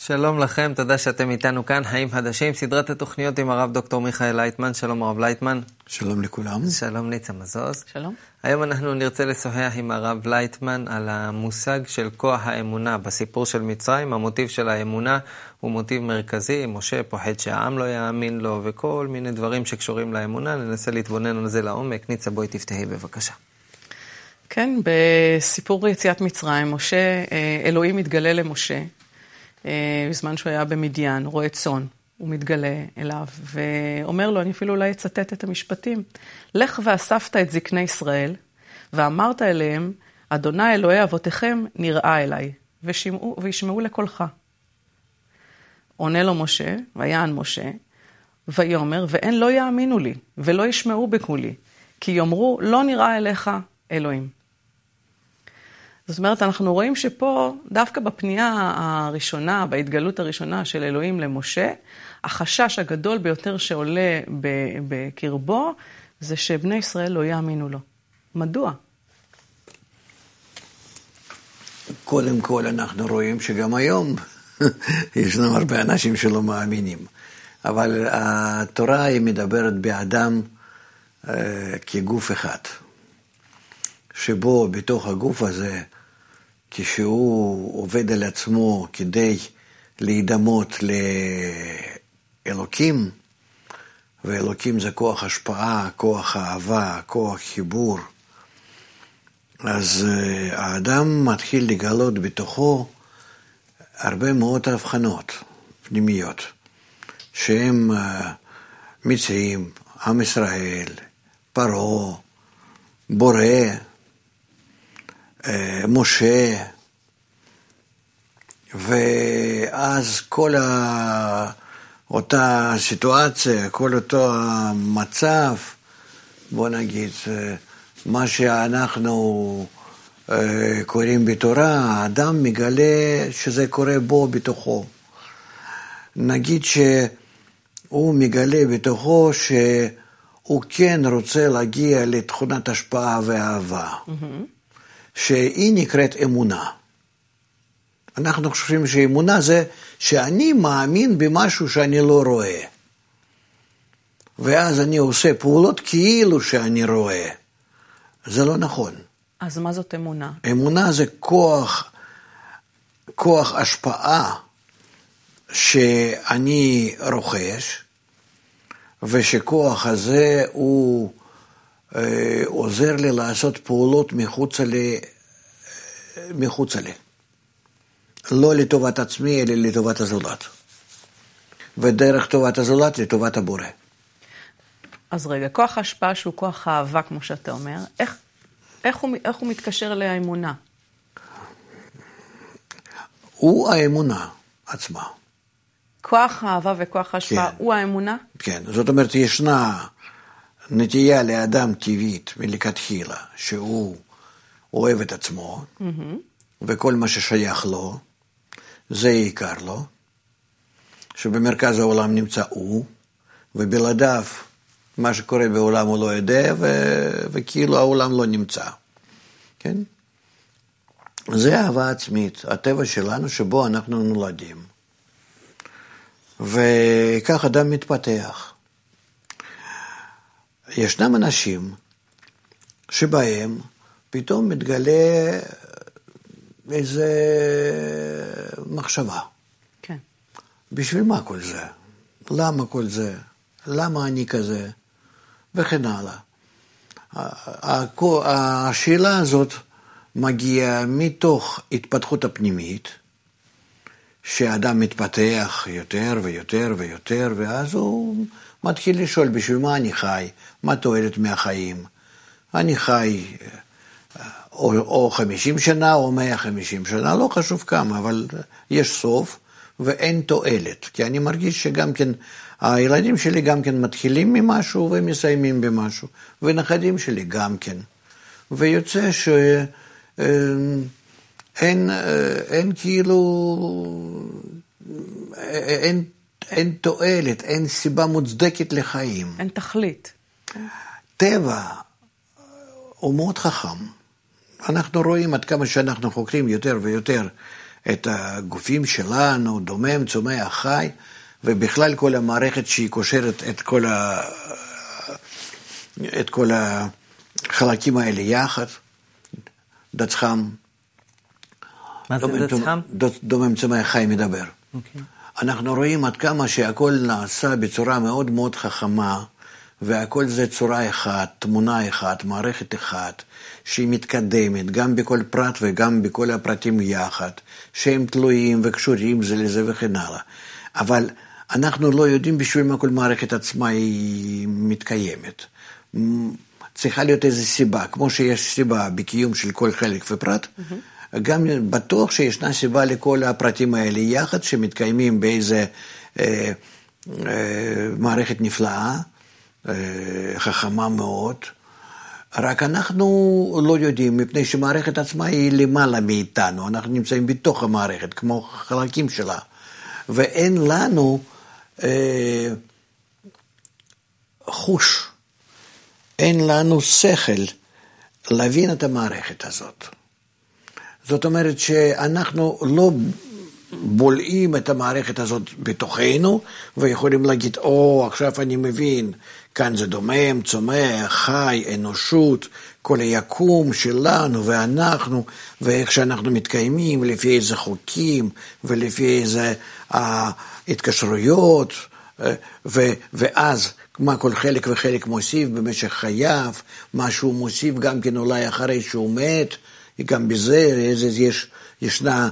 שלום לכם, תודה שאתם איתנו כאן, חיים חדשים, סדרת התוכניות עם הרב דוקטור מיכאל לייטמן. שלום הרב לייטמן. שלום לכולם. שלום ניצה מזוז. שלום. היום אנחנו נרצה לשוחח עם הרב לייטמן על המושג של כוח האמונה. בסיפור של מצרים, המוטיב של האמונה הוא מוטיב מרכזי. משה פוחד שהעם לא יאמין לו וכל מיני דברים שקשורים לאמונה. ננסה להתבונן על זה לעומק. ניצה, בואי תפתחי בבקשה. כן, בסיפור יציאת מצרים, אלוהים מתגלה למשה, בזמן שהוא היה במדיין, רועה צאן, הוא מתגלה אליו, ואומר לו, אני אפילו אולי אצטט את המשפטים, לך ואספת את זקני ישראל, ואמרת אליהם, אדוני אלוהי אבותיכם נראה אליי, וישמעו לקולך. עונה לו משה, ויען משה, ויאמר, ואין לא יאמינו לי, ולא ישמעו בקולי, כי יאמרו, לא נראה אליך אלוהים. זאת אומרת, אנחנו רואים שפה, דווקא בפנייה הראשונה, בהתגלות הראשונה של אלוהים למשה, החשש הגדול ביותר שעולה בקרבו, זה שבני ישראל לא יאמינו לו. מדוע? קודם כל אנחנו רואים שגם היום ישנם הרבה אנשים שלא מאמינים. אבל התורה היא מדברת באדם כגוף אחד. שבו בתוך הגוף הזה, כשהוא עובד על עצמו כדי להידמות לאלוקים, ואלוקים זה כוח השפעה, כוח אהבה, כוח חיבור, אז האדם מתחיל לגלות בתוכו הרבה מאוד הבחנות פנימיות, שהם מצרים, עם ישראל, פרעה, בורא, משה, ואז כל אותה סיטואציה, כל אותו המצב, בוא נגיד, מה שאנחנו קוראים בתורה, האדם מגלה שזה קורה בו בתוכו. נגיד שהוא מגלה בתוכו שהוא כן רוצה להגיע לתכונת השפעה ואהבה. שהיא נקראת אמונה. אנחנו חושבים שאמונה זה שאני מאמין במשהו שאני לא רואה. ואז אני עושה פעולות כאילו שאני רואה. זה לא נכון. אז מה זאת אמונה? אמונה זה כוח השפעה שאני רוכש, ושכוח הזה הוא עוזר לי לעשות פעולות מחוצה לי. לא לטובת עצמי, אלא לטובת הזולת. ודרך טובת הזולת לטובת הבורא. אז רגע, כוח ההשפעה שהוא כוח האהבה, כמו שאתה אומר, איך הוא מתקשר לאמונה? הוא האמונה עצמה. כוח האהבה וכוח ההשפעה הוא האמונה? כן, זאת אומרת, ישנה נטייה לאדם טבעית מלכתחילה, שהוא אוהב את עצמו, וכל מה ששייך לו, זה יקר לו, שבמרכז העולם נמצא הוא, ובלעדיו מה שקורה בעולם הוא לא יודע, וכאילו העולם לא נמצא. כן? זה אהבה עצמית, הטבע שלנו שבו אנחנו נולדים. וכך אדם מתפתח. ישנם אנשים שבהם פתאום מתגלה איזה מחשבה. כן. בשביל מה כל זה? למה כל זה? למה אני כזה? וכן הלאה. השאלה הזאת מגיעה מתוך התפתחות הפנימית, שהאדם מתפתח יותר ויותר ויותר, ואז הוא מתחיל לשאול בשביל מה אני חי, מה תועלת מהחיים. אני חי או 50 שנה או 150 שנה, לא חשוב כמה, אבל יש סוף ואין תועלת, כי אני מרגיש שגם כן, הילדים שלי גם כן מתחילים ממשהו ומסיימים במשהו, ונכדים שלי גם כן. ויוצא אין כאילו, אין תועלת, אין סיבה מוצדקת לחיים. אין תכלית. טבע הוא מאוד חכם. אנחנו רואים עד כמה שאנחנו חוקרים יותר ויותר את הגופים שלנו, דומם, צומח, חי, ובכלל כל המערכת שהיא קושרת את כל החלקים האלה יחד, דצחם. מה זה דצחם? דומם, צומח, חי מדבר. אנחנו רואים עד כמה שהכל נעשה בצורה מאוד מאוד חכמה, והכל זה צורה אחת, תמונה אחת, מערכת אחת, שהיא מתקדמת גם בכל פרט וגם בכל הפרטים יחד, שהם תלויים וקשורים זה לזה וכן הלאה. אבל אנחנו לא יודעים בשביל מה כל מערכת עצמה היא מתקיימת. צריכה להיות איזו סיבה, כמו שיש סיבה בקיום של כל חלק ופרט, גם בטוח שישנה סיבה לכל הפרטים האלה יחד, שמתקיימים באיזה מערכת נפלאה, חכמה מאוד, רק אנחנו לא יודעים, מפני שמערכת עצמה היא למעלה מאיתנו, אנחנו נמצאים בתוך המערכת, כמו חלקים שלה, ואין לנו חוש, אין לנו שכל להבין את המערכת הזאת. זאת אומרת שאנחנו לא בולעים את המערכת הזאת בתוכנו, ויכולים להגיד, עכשיו אני מבין, כאן זה דומם, צומח, חי, אנושות, כל היקום שלנו ואנחנו, ואיך שאנחנו מתקיימים, לפי איזה חוקים, ולפי איזה התקשרויות, ואז מה כל חלק וחלק מוסיף במשך חייו, מה שהוא מוסיף גם כן אולי אחרי שהוא מת, גם בזה ישנה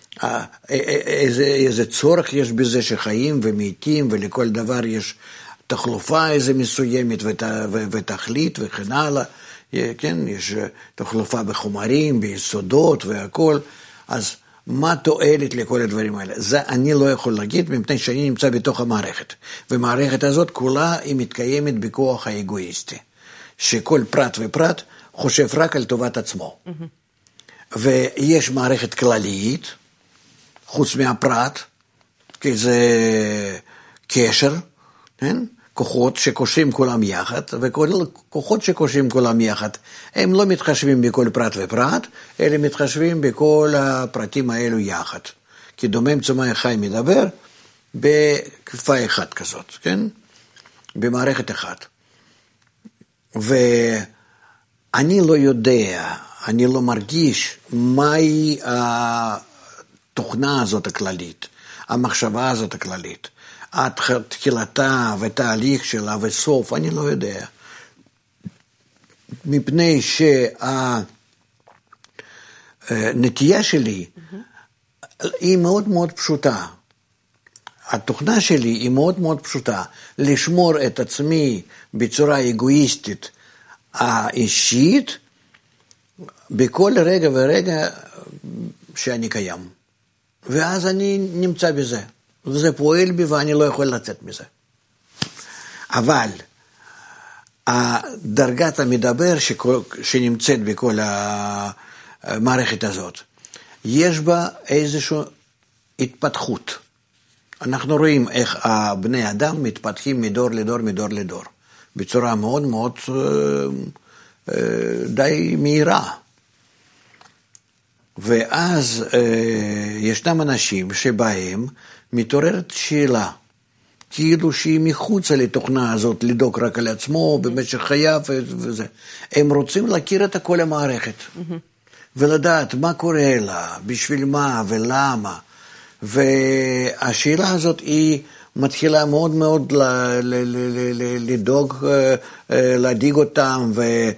איזה צורך יש בזה שחיים ומתים, ולכל דבר יש תחלופה איזה מסוימת ותכלית וכן הלאה, כן, יש תחלופה בחומרים, ביסודות והכל, אז מה תועלת לכל הדברים האלה? זה אני לא יכול להגיד, מפני שאני נמצא בתוך המערכת, ומערכת הזאת כולה היא מתקיימת בכוח האגואיסטי, שכל פרט ופרט חושב רק על טובת עצמו. ויש מערכת כללית, חוץ מהפרט, כי זה קשר, כן? כוחות שקושרים כולם יחד, וכוחות שקושרים כולם יחד, הם לא מתחשבים בכל פרט ופרט, אלא מתחשבים בכל הפרטים האלו יחד. כי דומם, צומח, חי מדבר בכפיפה אחת כזאת, כן? במערכת אחת. ואני לא יודע, אני לא מרגיש מהי התוכנה הזאת הכללית, המחשבה הזאת הכללית, תחילתה ותהליך שלה וסוף, אני לא יודע. מפני שהנטייה שלי היא מאוד מאוד פשוטה. התוכנה שלי היא מאוד מאוד פשוטה, לשמור את עצמי בצורה אגואיסטית האישית, בכל רגע ורגע שאני קיים. ואז אני נמצא בזה. וזה פועל בי ואני לא יכול לצאת מזה. אבל דרגת המדבר שנמצאת בכל המערכת הזאת, יש בה איזושהי התפתחות. אנחנו רואים איך בני אדם מתפתחים מדור לדור, מדור לדור, בצורה מאוד מאוד די מהירה. ואז ישנם אנשים שבהם מתעוררת שאלה, כאילו שהיא מחוצה לתוכנה הזאת, לדאוג רק על עצמו במשך חייו וזה. הם רוצים להכיר את כל המערכת, ולדעת מה קורה לה, בשביל מה ולמה. והשאלה הזאת היא מתחילה מאוד מאוד לדאוג, להדאיג אותם,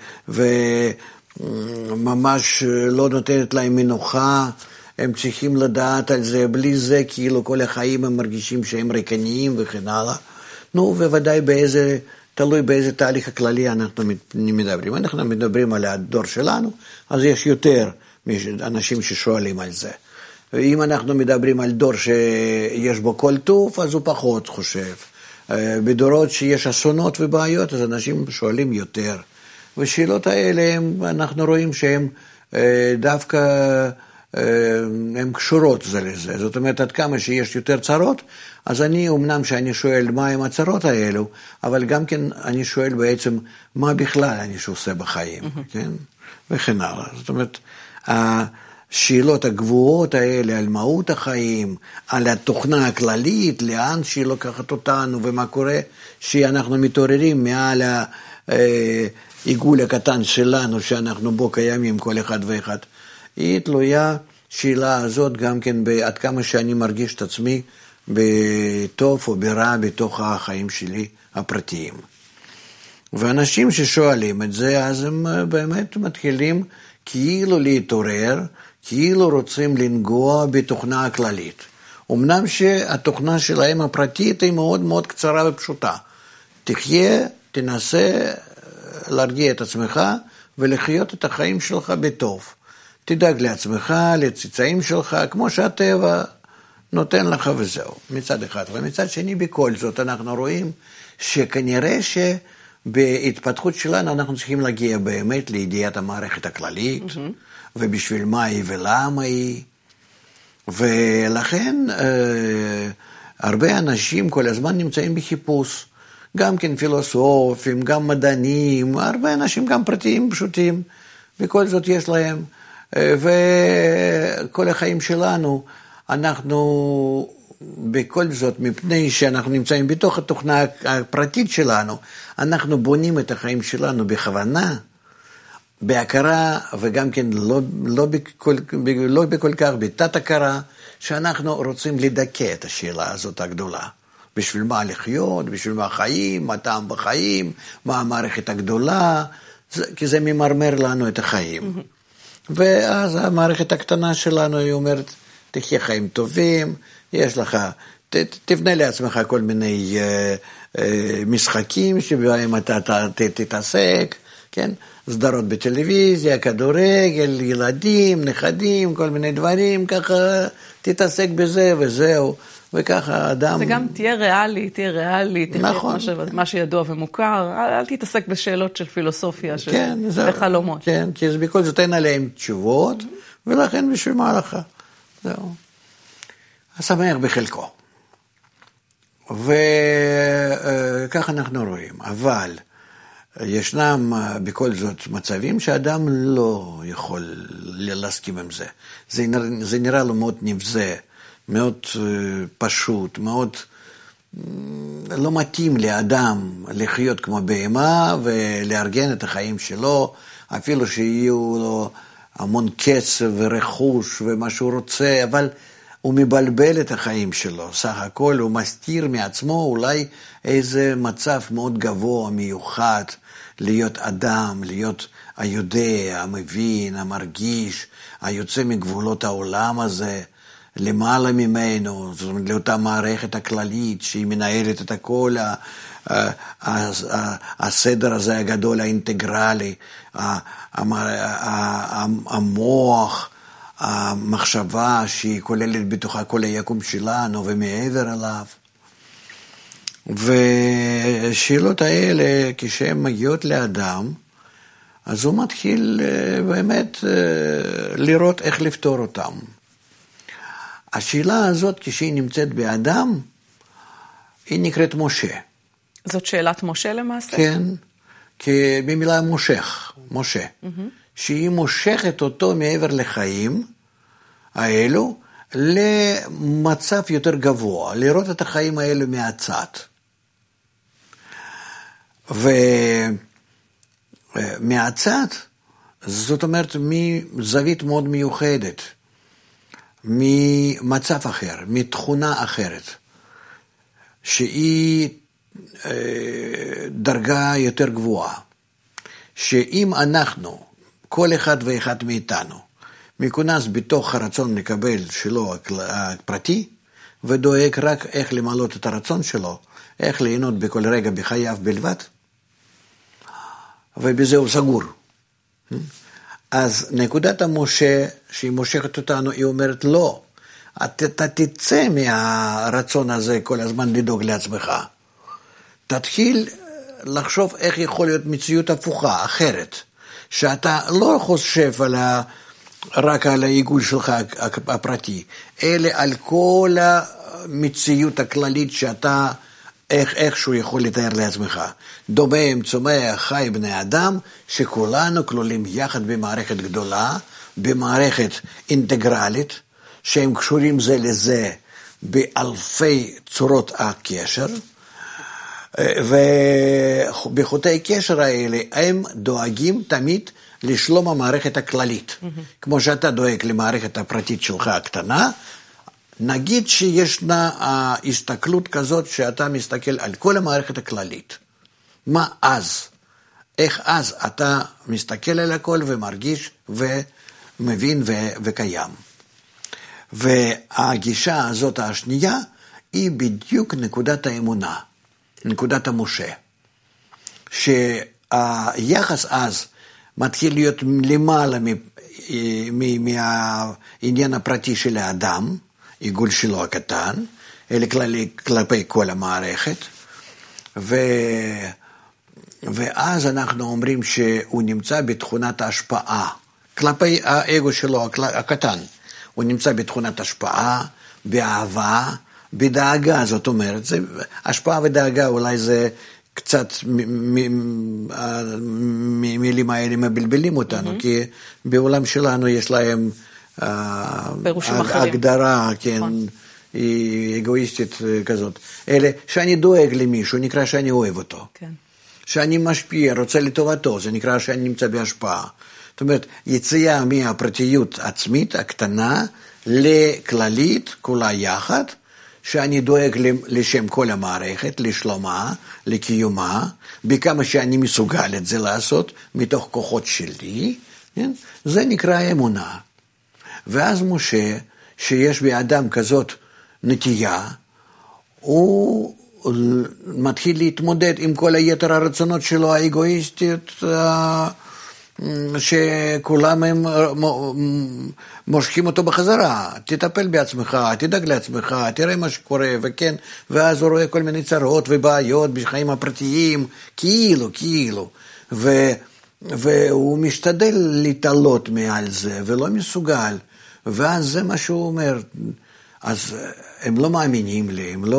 וממש לא נותנת להם מנוחה. הם צריכים לדעת על זה, בלי זה כאילו כל החיים הם מרגישים שהם ריקניים וכן הלאה. נו, בוודאי תלוי באיזה תהליך הכללי אנחנו מדברים. אנחנו מדברים על הדור שלנו, אז יש יותר אנשים ששואלים על זה. ואם אנחנו מדברים על דור שיש בו כל טוב, אז הוא פחות חושב. בדורות שיש אסונות ובעיות, אז אנשים שואלים יותר. ושאלות האלה, אנחנו רואים שהן דווקא הן קשורות זה לזה. זאת אומרת, עד כמה שיש יותר צרות, אז אמנם שאני שואל מה הם הצרות האלו, אבל גם כן אני שואל בעצם מה בכלל אני שעושה בחיים, כן? וכן הלאה. זאת אומרת, השאלות הגבוהות האלה על מהות החיים, על התוכנה הכללית, לאן שהיא לוקחת אותנו ומה קורה שאנחנו מתעוררים מעל העיגול הקטן שלנו שאנחנו בו קיימים כל אחד ואחד. היא תלויה שאלה הזאת גם כן עד כמה שאני מרגיש את עצמי בטוב או ברע בתוך החיים שלי הפרטיים. ואנשים ששואלים את זה, אז הם באמת מתחילים כאילו להתעורר, כאילו רוצים לנגוע בתוכנה הכללית. אמנם שהתוכנה שלהם הפרטית היא מאוד מאוד קצרה ופשוטה. תחיה, תנסה להרגיע את עצמך ולחיות את החיים שלך בטוב. תדאג לעצמך, לציצאים שלך, כמו שהטבע נותן לך וזהו, מצד אחד. ומצד שני, בכל זאת אנחנו רואים שכנראה בהתפתחות שלנו אנחנו צריכים להגיע באמת לידיעת המערכת הכללית, ובשביל מה היא ולמה היא. ולכן הרבה אנשים כל הזמן נמצאים בחיפוש, גם כן פילוסופים, גם מדענים, הרבה אנשים גם פרטיים פשוטים, בכל זאת יש להם, וכל החיים שלנו אנחנו בכל זאת, מפני שאנחנו נמצאים בתוך התוכנה הפרטית שלנו, אנחנו בונים את החיים שלנו בכוונה, בהכרה, וגם כן לא בכל כך בתת הכרה, שאנחנו רוצים לדכא את השאלה הזאת הגדולה. בשביל מה לחיות, בשביל מה החיים, מה טעם בחיים, מה המערכת הגדולה, כי זה ממרמר לנו את החיים. ואז המערכת הקטנה שלנו היא אומרת, תחיה חיים טובים, יש לך, תבנה לעצמך כל מיני משחקים שבהם אתה תתעסק, כן? סדרות בטלוויזיה, כדורגל, ילדים, נכדים, כל מיני דברים, ככה תתעסק בזה וזהו, וככה אדם... זה גם תהיה ריאלי, נכון. מה שידוע ומוכר, אל תתעסק בשאלות של פילוסופיה, כן, של חלומות. כן, כי זה בכל זאת אין עליהם תשובות, ולכן בשביל מה לך. זהו. השמח בחלקו. וכך אנחנו רואים. אבל ישנם בכל זאת מצבים שאדם לא יכול להסכים עם זה. זה נראה לו מאוד נבזה, מאוד פשוט, מאוד לא מתאים לאדם לחיות כמו בהמה ולארגן את החיים שלו, אפילו שיהיו לו המון כסף ורכוש ומה שהוא רוצה, אבל הוא מבלבל את החיים שלו. סך הכל הוא מסתיר מעצמו אולי איזה מצב מאוד גבוה, מיוחד, להיות אדם, להיות היודע, המבין, המרגיש, היוצא מגבולות העולם הזה, למעלה ממנו, זאת אומרת, לאותה מערכת הכללית שהיא מנהלת את הכל, הסדר הזה הגדול, האינטגרלי, המוח, המחשבה שהיא כוללת בתוכה כל היקום שלנו ומעבר אליו. ושאלות האלה, כשהן מגיעות לאדם, אז הוא מתחיל באמת לראות איך לפתור אותם. השאלה הזאת, כשהיא נמצאת באדם, היא נקראת משה. זאת שאלת משה למעשה? כן, כי במילה משה, שהיא מושכת אותו מעבר לחיים האלו, למצב יותר גבוה, לראות את החיים האלו מהצד. ומהצד, זאת אומרת, מזווית מאוד מיוחדת, ממצב אחר, מתכונה אחרת, שהיא דרגה יותר גבוהה, שאם אנחנו, כל אחד ואחד מאיתנו, מכונס בתוך הרצון לקבל שלו הפרטי, ודואג רק איך למלות את הרצון שלו, איך ליהנות בכל רגע בחייו בלבד, ובזה הוא סגור. אז נקודת המשה שהיא מושכת אותנו, היא אומרת לא, אתה תצא מהרצון הזה כל הזמן לדאוג לעצמך. תתחיל לחשוב איך יכול להיות מציאות הפוכה, אחרת, שאתה לא חושב רק על העיגול שלך הפרטי, אלא על כל המציאות הכללית שאתה איכשהו יכול לתאר לעצמך. דומם, צומח, חי, בני אדם, שכולנו כלולים יחד במערכת גדולה, במערכת אינטגרלית, שהם קשורים זה לזה באלפי צורות הקשר, ובחוטי קשר האלה הם דואגים תמיד לשלום המערכת הכללית. כמו שאתה דואג למערכת הפרטית שלך הקטנה, נגיד שישנה הסתכלות כזאת שאתה מסתכל על כל המערכת הכללית. מה אז? איך אז אתה מסתכל על הכל ומרגיש ומבין וקיים. והגישה הזאת השנייה היא בדיוק נקודת האמונה, נקודת המשה. שהיחס אז מתחיל להיות למעלה מהעניין הפרטי של האדם, עיגול שלו הקטן, אלא כלפי כל המערכת, ואז אנחנו אומרים שהוא נמצא בתכונת ההשפעה, כלפי האגו שלו הקטן, הוא נמצא בתכונת השפעה, באהבה, בדאגה, זאת אומרת, השפעה ודאגה אולי זה קצת מילים האלה מבלבלים אותנו, כי בעולם שלנו יש להם הגדרה, כן, היא אגואיסטית כזאת. אלה שאני דואג למישהו, נקרא שאני אוהב אותו. כן. שאני משפיע, רוצה לטובתו, זה נקרא שאני נמצא בהשפעה. זאת אומרת, יציאה מהפרטיות עצמית הקטנה לכללית, כולה יחד, שאני דואג לשם כל המערכת, לשלומה, לקיומה, בכמה שאני מסוגל את זה לעשות, מתוך כוחות שלי, כן? זה נקרא אמונה. ואז משה, שיש באדם כזאת נטייה, הוא מתחיל להתמודד עם כל היתר הרצונות שלו, האגואיסטיות, שכולם הם מושכים אותו בחזרה, תטפל בעצמך, תדאג לעצמך, תראה מה שקורה, וכן, ואז הוא רואה כל מיני צרות ובעיות בחיים הפרטיים, כאילו, והוא משתדל להתעלות מעל זה, ולא מסוגל, ואז זה מה שהוא אומר, אז הם לא מאמינים לי, הם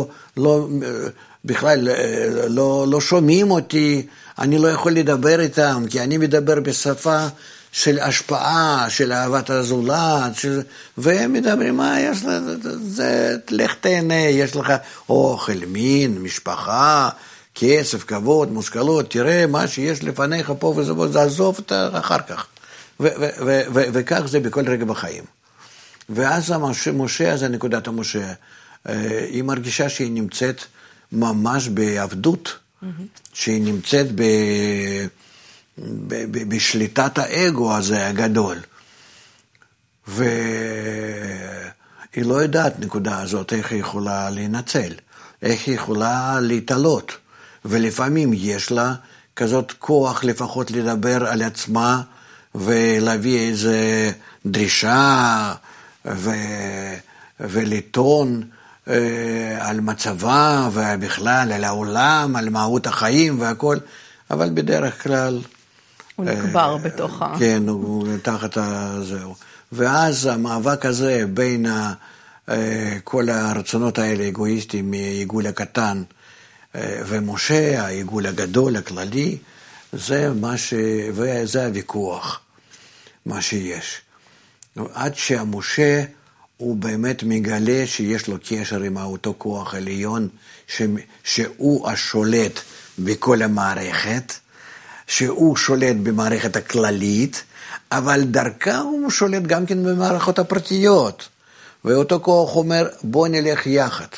בכלל לא שומעים אותי, אני לא יכול לדבר איתם, כי אני מדבר בשפה של השפעה, של אהבת הזולת, והם מדברים, מה יש לך, לך תהנה, יש לך אוכל, מין, משפחה, כסף, כבוד, מושכלות, תראה מה שיש לפניך פה וזה, עזוב אותה אחר כך. וכך זה בכל רגע בחיים. ואז משה, אז נקודת המשה, היא מרגישה שהיא נמצאת ממש בעבדות, שהיא נמצאת בשליטת האגו הזה הגדול. והיא לא יודעת נקודה הזאת, איך היא יכולה להינצל, איך היא יכולה להתעלות. ולפעמים יש לה כזאת כוח לפחות לדבר על עצמה, ולהביא איזה דרישה, ולטעון על מצבה, ובכלל על העולם, על מהות החיים והכל, אבל בדרך כלל הוא נקבר בתוך כן, הוא תחת זהו. ואז המאבק הזה בין כל הרצונות האלה אגואיסטיים, העיגול הקטן ומשה, העיגול הגדול הכללי, וזה הוויכוח, מה שיש. עד שהמשה הוא באמת מגלה שיש לו קשר עם אותו כוח עליון, שהוא השולט בכל המערכת, שהוא שולט במערכת הכללית, אבל דרכה הוא שולט גם כן במערכות הפרטיות. ואותו כוח אומר, בוא נלך יחד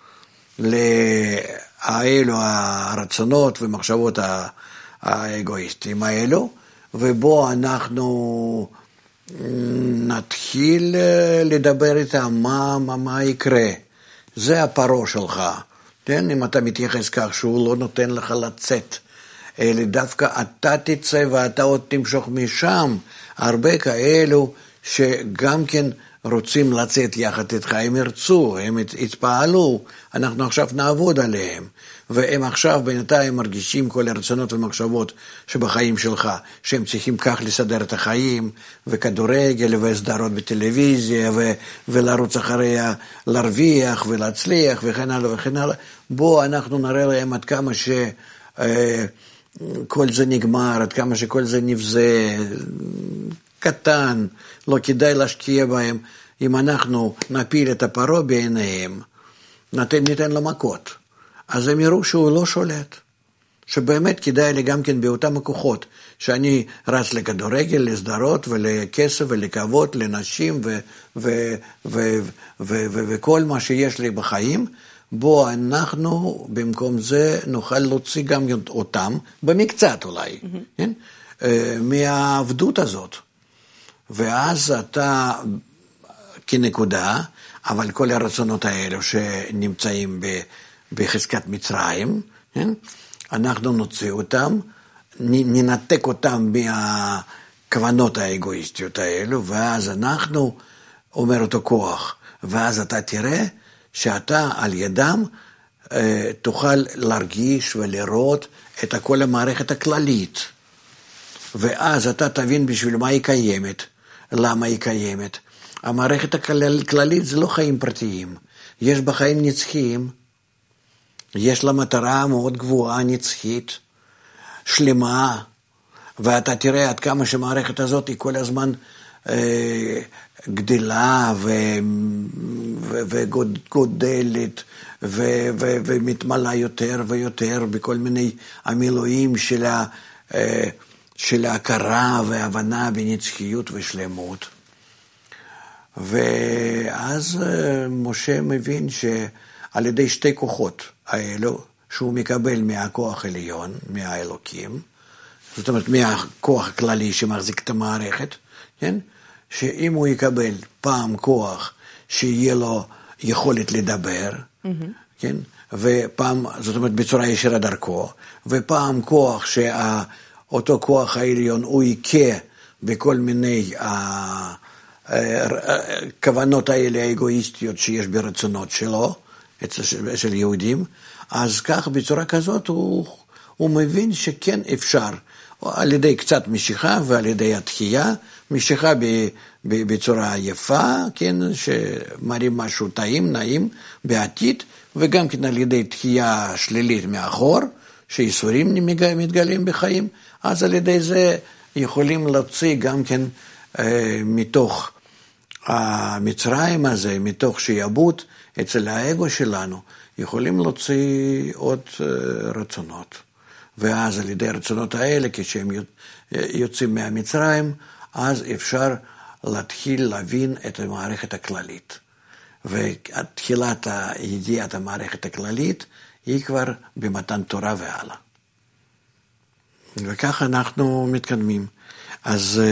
לאלו הרצונות ומחשבות האגואיסטיים האלו, ובוא אנחנו נתחיל לדבר איתם מה יקרה. זה הפרו שלך. כן? אם אתה מתייחס כך שהוא לא נותן לך לצאת, אלא דווקא אתה תצא ואתה עוד תמשוך משם. הרבה כאלו שגם כן רוצים לצאת יחד איתך, הם ירצו, הם יתפעלו, אנחנו עכשיו נעבוד עליהם, והם עכשיו בינתיים מרגישים כל הרצונות ומחשבות שבחיים שלך, שהם צריכים כך לסדר את החיים, וכדורגל וסדרות בטלוויזיה, ולרוץ אחריה להרוויח ולהצליח וכן הלאה וכן הלאה. בוא אנחנו נראה להם עד כמה כל זה נגמר, עד כמה שכל זה נבזה, קטן, לא כדאי להשקיע בהם, אם אנחנו נפיל את הפרעה בעיניהם, ניתן לו מכות, אז הם יראו שהוא לא שולט, שבאמת כדאי לי גם כן באותם הכוחות, שאני רץ לכדורגל, לסדרות ולכסף ולכבוד, לנשים וכל מה שיש לי בחיים, בו אנחנו במקום זה נוכל להוציא גם אותם, במקצת אולי, כן? מהעבדות הזאת. ואז אתה כנקודה, אבל כל הרצונות האלו שנמצאים בחזקת מצרים, כן? אנחנו נוציא אותם, ננתק אותם מהכוונות האגואיסטיות האלו, ואז אנחנו, אומר אותו כוח, ואז אתה תראה שאתה על ידם תוכל להרגיש ולראות את כל המערכת הכללית, ואז אתה תבין בשביל מה היא קיימת, למה היא קיימת. המערכת הכללית זה לא חיים פרטיים, יש בה חיים נצחיים, יש לה מטרה מאוד גבוהה, נצחית, שלמה, ואתה תראה עד כמה שהמערכת הזאת היא כל הזמן גדלה וגודלת ומתמלאה יותר ויותר בכל מיני המילואים של ההכרה וההבנה בנצחיות ושלמות. ואז משה מבין שעל ידי שתי כוחות האלו, שהוא מקבל מהכוח העליון, מהאלוקים, זאת אומרת מהכוח הכללי שמחזיק את המערכת, כן? שאם הוא יקבל פעם כוח שיהיה לו יכולת לדבר, כן? ופעם, זאת אומרת בצורה ישירה דרכו, ופעם כוח שאותו כוח העליון הוא יקה בכל מיני הכוונות האלה האגואיסטיות שיש ברצונות שלו, של יהודים, אז כך בצורה כזאת הוא מבין שכן אפשר, על ידי קצת משיכה ועל ידי התחייה, משיכה בצורה יפה, כן, שמראים משהו טעים, נעים בעתיד, וגם כן על ידי תחייה שלילית מאחור, שאיסורים מתגלים בחיים, אז על ידי זה יכולים להוציא גם כן מתוך המצרים הזה, מתוך שיעבוד אצל האגו שלנו, יכולים להוציא עוד רצונות. ואז על ידי הרצונות האלה, כשהם יוצאים מהמצרים, אז אפשר להתחיל להבין את המערכת הכללית. ותחילת ידיעת המערכת הכללית היא כבר במתן תורה והלאה. וכך אנחנו מתקדמים. אז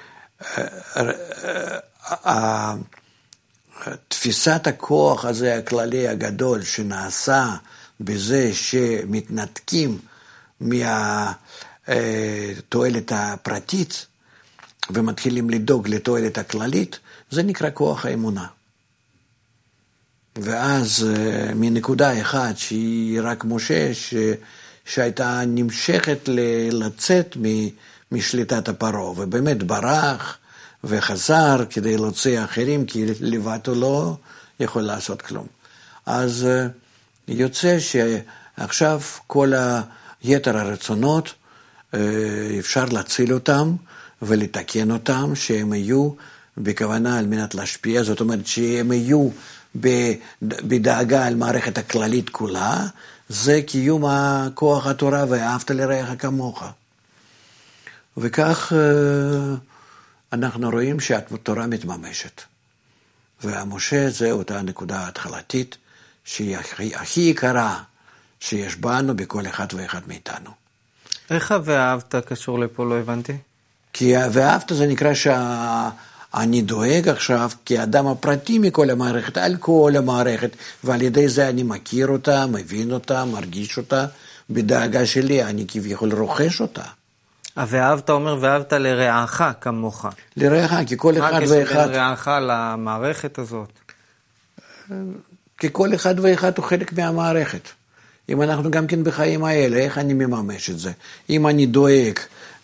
תפיסת הכוח הזה הכללי הגדול שנעשה בזה שמתנתקים מהתועלת הפרטית ומתחילים לדאוג לתועלת הכללית, זה נקרא כוח האמונה. ואז מנקודה אחת שהיא רק משה, שהייתה נמשכת לצאת משליטת הפרעה, ובאמת ברח וחזר כדי להוציא אחרים, כי לבד הוא לא יכול לעשות כלום. אז יוצא שעכשיו כל היתר הרצונות אפשר להציל אותם ולתקן אותם, שהם יהיו בכוונה על מנת להשפיע, זאת אומרת שהם יהיו בדאגה על מערכת הכללית כולה, זה קיום הכוח התורה ואהבת לרעך כמוך. וכך אנחנו רואים שהתורה מתממשת. והמשה זה אותה נקודה ההתחלתית שהיא הכי יקרה שיש בנו בכל אחד ואחד מאיתנו. איך ואהבת קשור לפה? לא הבנתי. כי ואהבת זה נקרא שאני דואג עכשיו כאדם הפרטי מכל המערכת, על כל המערכת, ועל ידי זה אני מכיר אותה, מבין אותה, מרגיש אותה, בדאגה שלי אני כביכול רוכש אותה. ואהבת אומר ואהבת לרעך כמוך. לרעך, כי כל אחד ואחד... מה הקשר בין רעך למערכת הזאת? כי כל אחד ואחד הוא חלק מהמערכת. אם אנחנו גם כן בחיים האלה, איך אני מממש את זה? אם אני דואג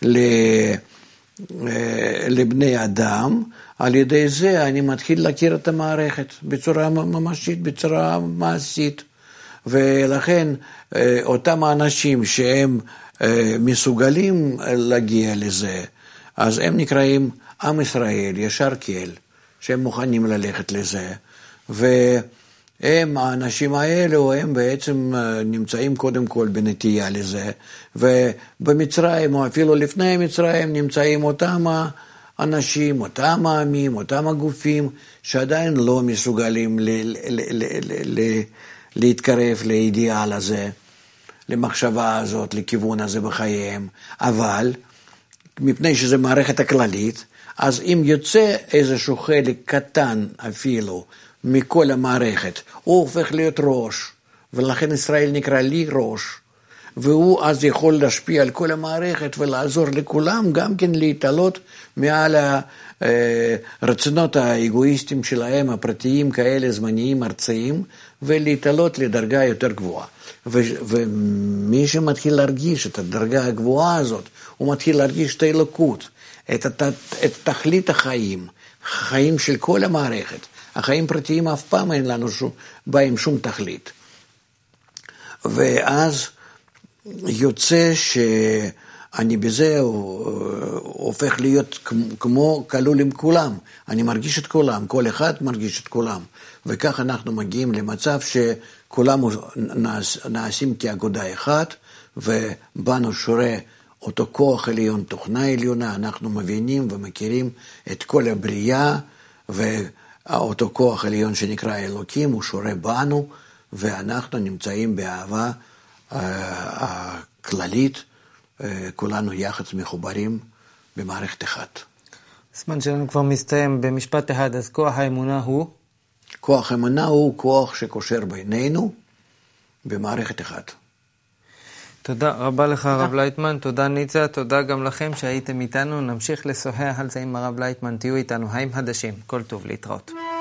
לבני אדם, על ידי זה אני מתחיל להכיר את המערכת בצורה ממשית, בצורה מעשית. ולכן אותם האנשים שהם מסוגלים להגיע לזה, אז הם נקראים עם ישראל ישר כל, שהם מוכנים ללכת לזה, והם, האנשים האלו, הם בעצם נמצאים קודם כל בנטייה לזה, ובמצרים, או אפילו לפני מצרים, נמצאים אותם האנשים, אותם העמים, אותם הגופים, שעדיין לא מסוגלים להתקרב לאידיאל הזה, למחשבה הזאת, לכיוון הזה בחייהם, אבל מפני שזה מערכת הכללית, אז אם יוצא איזשהו חלק קטן אפילו מכל המערכת, הוא הופך להיות ראש, ולכן ישראל נקרא לי ראש, והוא אז יכול להשפיע על כל המערכת ולעזור לכולם גם כן להתעלות מעל הרצונות האגואיסטיים שלהם, הפרטיים כאלה, זמניים, ארציים, ולהתעלות לדרגה יותר גבוהה. ומי שמתחיל להרגיש את הדרגה הגבוהה הזאת, הוא מתחיל להרגיש את האלוקות, את תכלית החיים, החיים של כל המערכת. החיים פרטיים אף פעם אין לנו בהם שום תכלית. ואז יוצא שאני בזה הופך להיות כמו כלול עם כולם. אני מרגיש את כולם, כל אחד מרגיש את כולם. וכך אנחנו מגיעים למצב שכולם נעשים כאגודה אחת, ובנו שורה אותו כוח עליון, תוכנה עליונה, אנחנו מבינים ומכירים את כל הבריאה, ואותו כוח עליון שנקרא אלוקים, הוא שורה בנו, ואנחנו נמצאים באהבה הכללית, כולנו יחד מחוברים במערכת אחת. הזמן שלנו כבר מסתיים במשפט אחד, אז כוח האמונה הוא? כוח האמונה הוא כוח שקושר בינינו במערכת אחת. תודה רבה לך הרב לייטמן, תודה ניצה, תודה גם לכם שהייתם איתנו, נמשיך לשוחח על זה עם הרב לייטמן, תהיו איתנו, חיים חדשים, כל טוב, להתראות.